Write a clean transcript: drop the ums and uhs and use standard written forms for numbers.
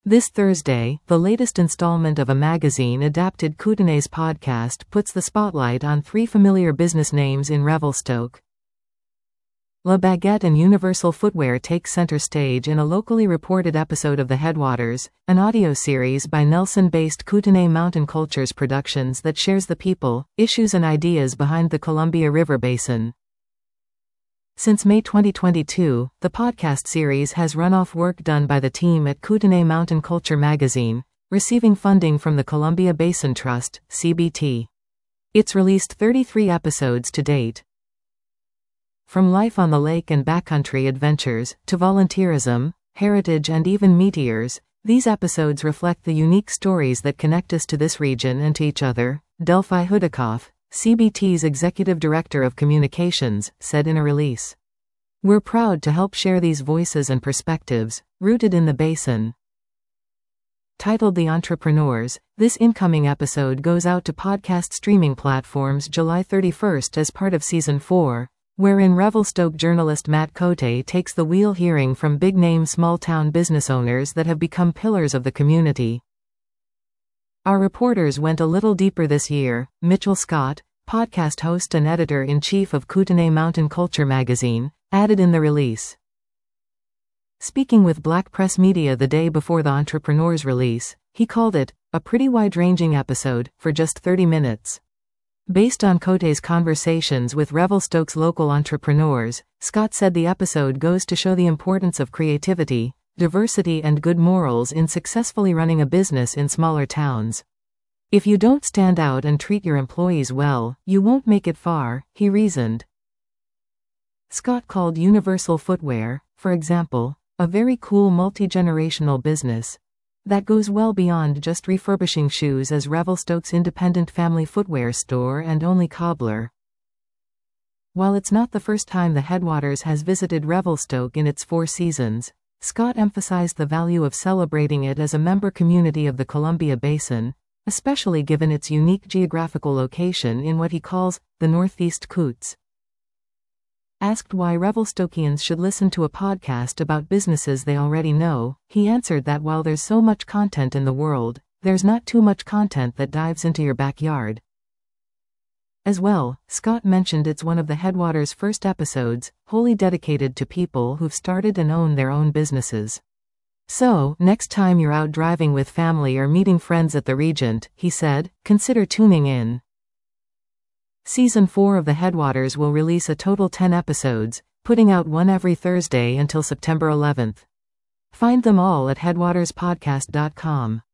This Thursday, the latest installment of a magazine-adapted Kootenays podcast puts the spotlight on three familiar business names in Revelstoke. La Baguette and Universal Footwear take center stage in a locally reported episode of The Headwaters, an audio series by Nelson-based Kootenay Mountain Cultures Productions that shares the people, issues and ideas behind the Columbia River Basin. Since May 2022, the podcast series has run off work done by the team at Kootenay Mountain Culture magazine, receiving funding from the Columbia Basin Trust, CBT. It's released 33 episodes to date. From life on the lake and backcountry adventures, to volunteerism, heritage and even meteors, these episodes reflect the unique stories that connect us to this region and to each other, Delphi Hudikoff, CBT's Executive Director of Communications, said in a release. We're proud to help share these voices and perspectives, rooted in the basin. Titled The Entrepreneurs, this incoming episode goes out to podcast streaming platforms July 31st as part of Season 4, wherein Revelstoke journalist Matt Cote takes the wheel hearing from big-name small-town business owners that have become pillars of the community. Our reporters went a little deeper this year, Mitchell Scott, podcast host and editor-in-chief of Kootenay Mountain Culture magazine, added in the release. Speaking with Black Press Media the day before the Entrepreneurs release, he called it a pretty wide-ranging episode for just 30 minutes. Based on Cote's conversations with Revelstoke's local entrepreneurs, Scott said the episode goes to show the importance of creativity, diversity and good morals in successfully running a business in smaller towns. If you don't stand out and treat your employees well, you won't make it far, he reasoned. Scott called Universal Footwear, for example, a very cool multi-generational business that goes well beyond just refurbishing shoes as Revelstoke's independent family footwear store and only cobbler. While it's not the first time the Headwaters has visited Revelstoke in its 4 seasons, Scott emphasized the value of celebrating it as a member community of the Columbia Basin, especially given its unique geographical location in what he calls the Northeast Coots. Asked why Revelstokians should listen to a podcast about businesses they already know, he answered that while there's so much content in the world, there's not too much content that dives into your backyard. As well, Scott mentioned it's one of the Headwaters' first episodes, wholly dedicated to people who've started and own their own businesses. So, next time you're out driving with family or meeting friends at the Regent, he said, consider tuning in. Season 4 of The Headwaters will release a total 10 episodes, putting out one every Thursday until September 11th. Find them all at headwaterspodcast.com.